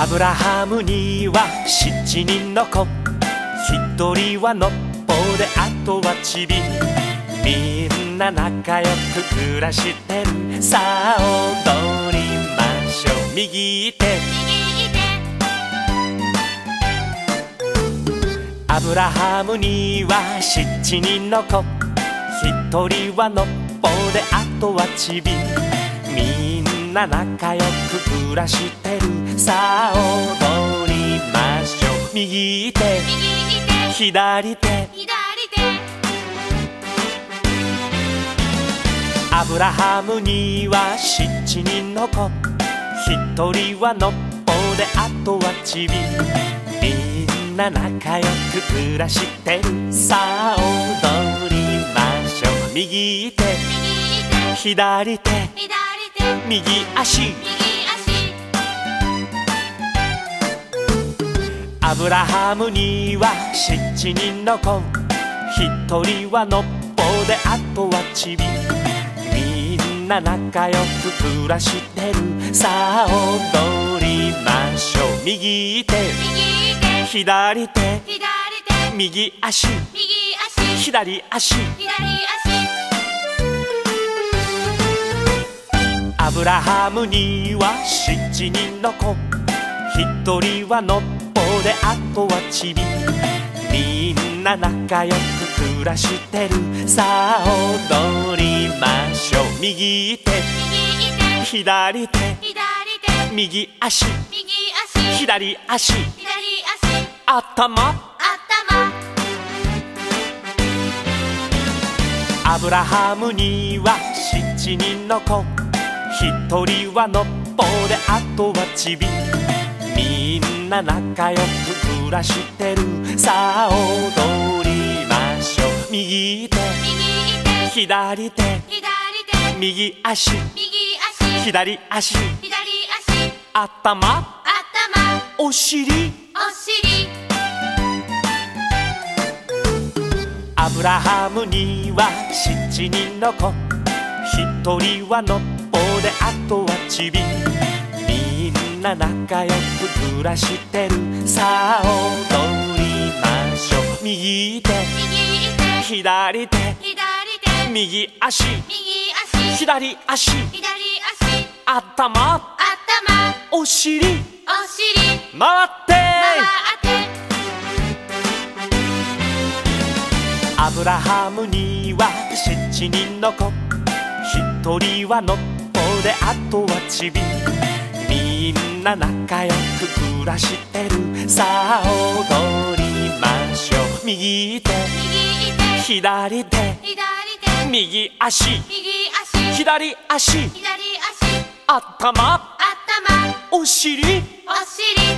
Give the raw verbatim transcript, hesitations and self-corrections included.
アブラハムには七人の子、一人はのっぽであとはチビ。みんな仲良く暮らしてる。さあ踊りましょう。右手アブラハムには七人の子、一人はのっぽであとはチビ。みんな仲良く暮らしてる。さあ踊りましょう。右手左手アブラハムには七人の子、一人はのっぽであとはチビ。みんな仲良く暮らしてる。さあ踊りましょう。右手左手右足アブラハムには七人の子、一人はのっぽであとはチビ。みんな仲良く暮らしてる。さあ踊りましょう。右手左手右足左足アブラハムには七人の子、一人はのっぽであとはチビ。みんな仲良く暮らしてる。さあ踊りましょう。右手左手右足左足頭アブラハムには七人の子、一人はのっぽであとはチビ。みんな仲良く暮らしてる。さあ踊りましょう。右手左手右足左足頭お尻アブラハムには七人の子、一人はのっぽであとはチビ。みんな仲良く暮らしてる。さあ踊りましょう。右手左手右足左足頭お尻回ってアブラハムには七人の子、一人はのっぽであとはチビ。みんな仲良く暮らしてる。さあ踊りましょう。右手左手右足左足頭お尻